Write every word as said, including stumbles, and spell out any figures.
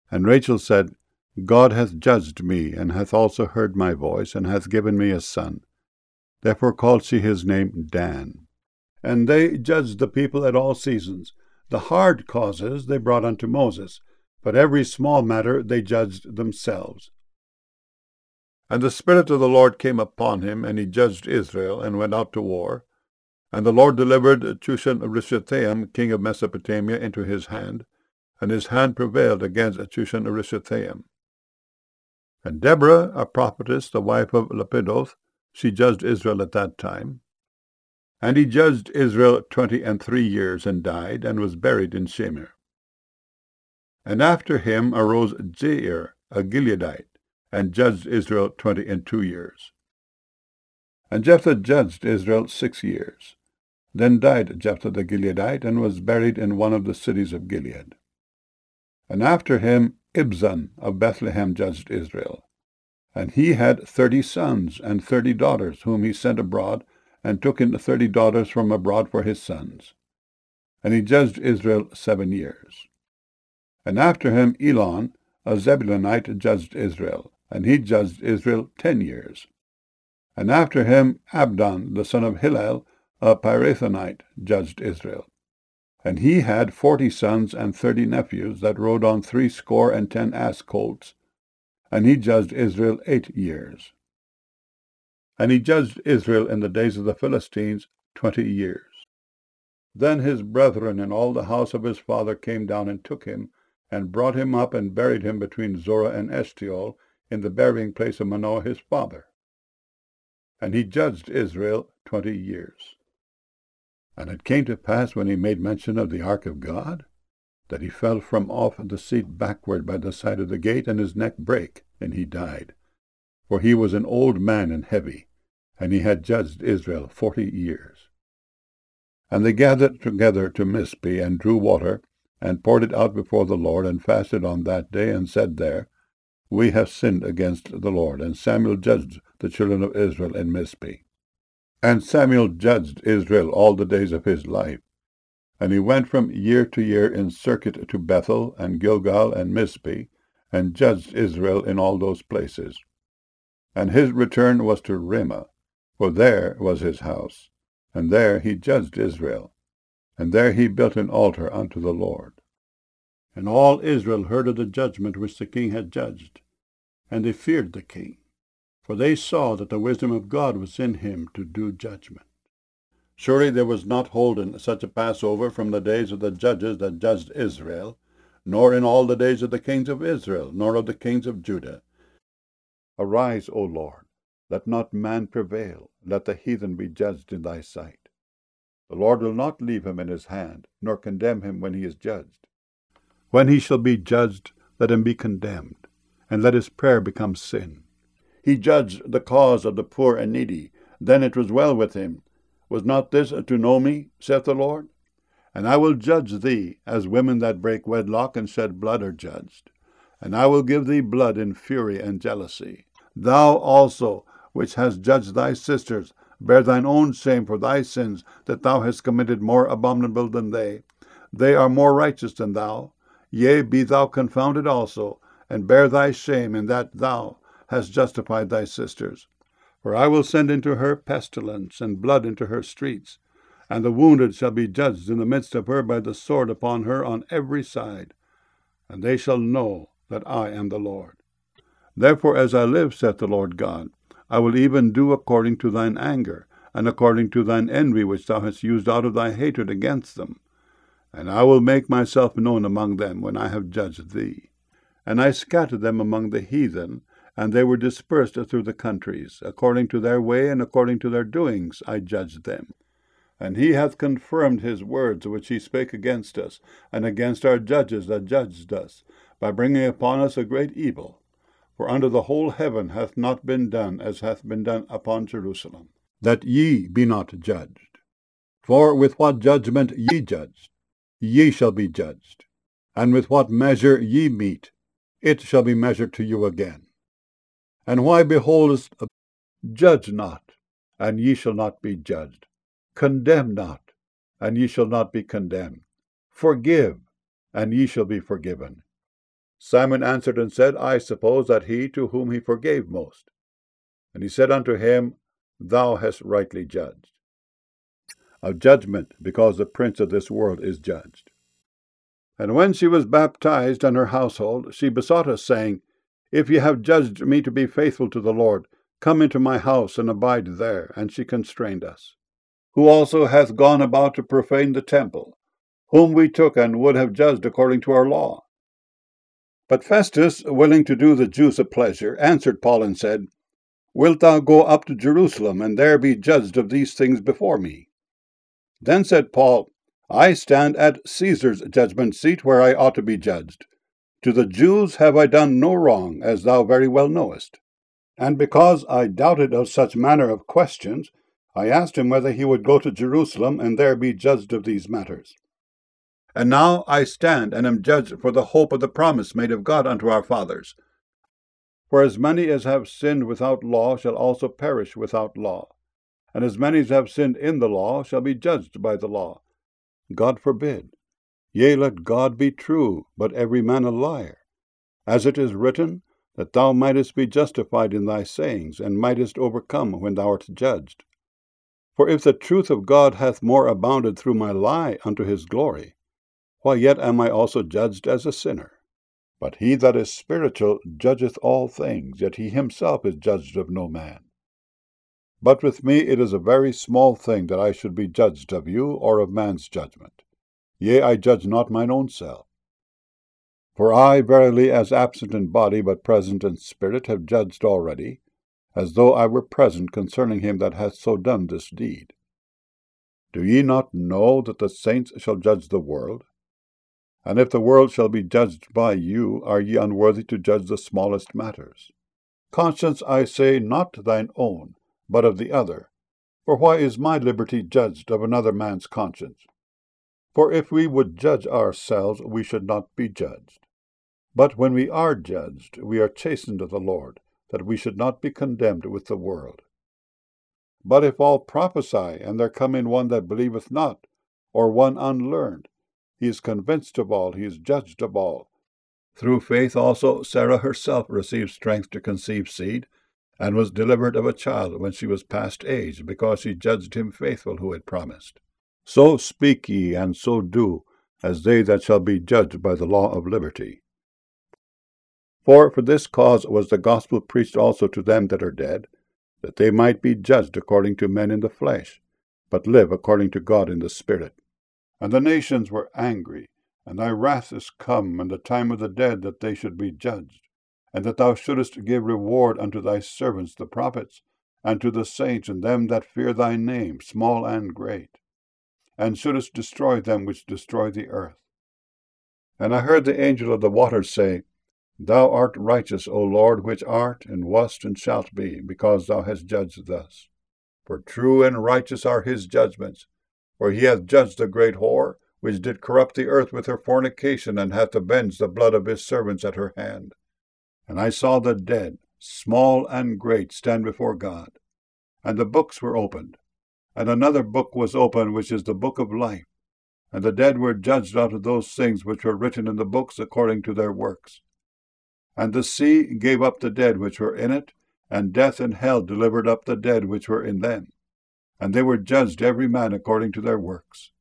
And Rachel said, God hath judged me, and hath also heard my voice, and hath given me a son. Therefore called she his name Dan. And they judged the people at all seasons. The hard causes they brought unto Moses, but every small matter they judged themselves. And the Spirit of the Lord came upon him, and he judged Israel, and went out to war. And the Lord delivered Chushan-Rishathaim, king of Mesopotamia, into his hand, and his hand prevailed against Chushan-Rishathaim. And Deborah, a prophetess, the wife of Lapidoth, she judged Israel at that time. And he judged Israel twenty and three years, and died, and was buried in Shemer. And after him arose Jair, a Gileadite, and judged Israel twenty and two years. And Jephthah judged Israel six years. Then died Jephthah the Gileadite, and was buried in one of the cities of Gilead. And after him Ibzan of Bethlehem judged Israel. And he had thirty sons and thirty daughters, whom he sent abroad, and took in thirty daughters from abroad for his sons. And he judged Israel seven years. And after him Elon, a Zebulunite, judged Israel, and he judged Israel ten years. And after him Abdon, the son of Hillel, a Pirathonite, judged Israel. And he had forty sons and thirty nephews that rode on threescore and ten ass colts. And he judged Israel eight years. And he judged Israel in the days of the Philistines twenty years. Then his brethren and all the house of his father came down and took him, and brought him up and buried him between Zorah and Eshtaol, in the burying place of Manoah his father. And he judged Israel twenty years. And it came to pass, when he made mention of the ark of God, that he fell from off the seat backward by the side of the gate, and his neck brake, and he died. For he was an old man and heavy, and he had judged Israel forty years. And they gathered together to Mizpeh, and drew water, and poured it out before the Lord, and fasted on that day, and said there, We have sinned against the Lord. And Samuel judged the children of Israel in Mizpeh. And Samuel judged Israel all the days of his life. And he went from year to year in circuit to Bethel, and Gilgal, and Mizpeh, and judged Israel in all those places. And his return was to Ramah, for there was his house. And there he judged Israel. And there he built an altar unto the Lord. And all Israel heard of the judgment which the king had judged. And they feared the king, for they saw that the wisdom of God was in him to do judgment. Surely there was not holden such a Passover from the days of the judges that judged Israel, nor in all the days of the kings of Israel, nor of the kings of Judah. Arise, O Lord, let not man prevail, let the heathen be judged in thy sight. The Lord will not leave him in his hand, nor condemn him when he is judged. When he shall be judged, let him be condemned, and let his prayer become sin. He judged the cause of the poor and needy, then it was well with him. Was not this to know me, saith the Lord? And I will judge thee, as women that break wedlock and shed blood are judged. And I will give thee blood in fury and jealousy. Thou also, which hast judged thy sisters, bear thine own shame for thy sins, that thou hast committed more abominable than they. They are more righteous than thou. Yea, be thou confounded also, and bear thy shame in that thou hast justified thy sisters. For I will send into her pestilence, and blood into her streets, and the wounded shall be judged in the midst of her by the sword upon her on every side. And they shall know that I am the Lord. Therefore, as I live, saith the Lord God, I will even do according to thine anger, and according to thine envy which thou hast used out of thy hatred against them. And I will make myself known among them when I have judged thee. And I scattered them among the heathen, and they were dispersed through the countries. According to their way and according to their doings I judged them. And he hath confirmed his words which he spake against us, and against our judges that judged us, by bringing upon us a great evil. For under the whole heaven hath not been done as hath been done upon Jerusalem, that ye be not judged. For with what judgment ye judged, ye shall be judged, and with what measure ye mete, it shall be measured to you again. And why beholdest, judge not, and ye shall not be judged. Condemn not, and ye shall not be condemned. Forgive, and ye shall be forgiven. Simon answered and said, I suppose that he to whom he forgave most. And he said unto him, Thou hast rightly judged. Of judgment, because the prince of this world is judged. And when she was baptized and her household, she besought us, saying, If ye have judged me to be faithful to the Lord, come into my house and abide there. And she constrained us. Who also hath gone about to profane the temple, whom we took and would have judged according to our law. But Festus, willing to do the Jews a pleasure, answered Paul and said, Wilt thou go up to Jerusalem, and there be judged of these things before me? Then said Paul, I stand at Caesar's judgment seat, where I ought to be judged. To the Jews have I done no wrong, as thou very well knowest. And because I doubted of such manner of questions, I asked him whether he would go to Jerusalem, and there be judged of these matters. And now I stand and am judged for the hope of the promise made of God unto our fathers. For as many as have sinned without law shall also perish without law, and as many as have sinned in the law shall be judged by the law. God forbid. Yea, let God be true, but every man a liar. As it is written, that thou mightest be justified in thy sayings, and mightest overcome when thou art judged. For if the truth of God hath more abounded through my lie unto his glory, why yet am I also judged as a sinner. But he that is spiritual judgeth all things, yet he himself is judged of no man. But with me it is a very small thing that I should be judged of you, or of man's judgment. Yea, I judge not mine own self. For I verily, as absent in body, but present in spirit, have judged already, as though I were present concerning him that hath so done this deed. Do ye not know that the saints shall judge the world? And if the world shall be judged by you, are ye unworthy to judge the smallest matters? Conscience, I say, not thine own, but of the other. For why is my liberty judged of another man's conscience? For if we would judge ourselves, we should not be judged. But when we are judged, we are chastened of the Lord, that we should not be condemned with the world. But if all prophesy, and there come in one that believeth not, or one unlearned, he is convinced of all, he is judged of all. Through faith also Sarah herself received strength to conceive seed, and was delivered of a child when she was past age, because she judged him faithful who had promised. So speak ye, and so do, as they that shall be judged by the law of liberty. For for this cause was the gospel preached also to them that are dead, that they might be judged according to men in the flesh, but live according to God in the Spirit. And the nations were angry, and thy wrath is come, and the time of the dead, that they should be judged, and that thou shouldest give reward unto thy servants the prophets, and to the saints and them that fear thy name, small and great, and shouldest destroy them which destroy the earth. And I heard the angel of the waters say, Thou art righteous, O Lord, which art, and wast, and shalt be, because thou hast judged thus. For true and righteous are his judgments. For he hath judged the great whore, which did corrupt the earth with her fornication, and hath avenged the blood of his servants at her hand. And I saw the dead, small and great, stand before God. And the books were opened. And another book was opened, which is the book of life. And the dead were judged out of those things which were written in the books according to their works. And the sea gave up the dead which were in it, and death and hell delivered up the dead which were in them. And they were judged every man according to their works.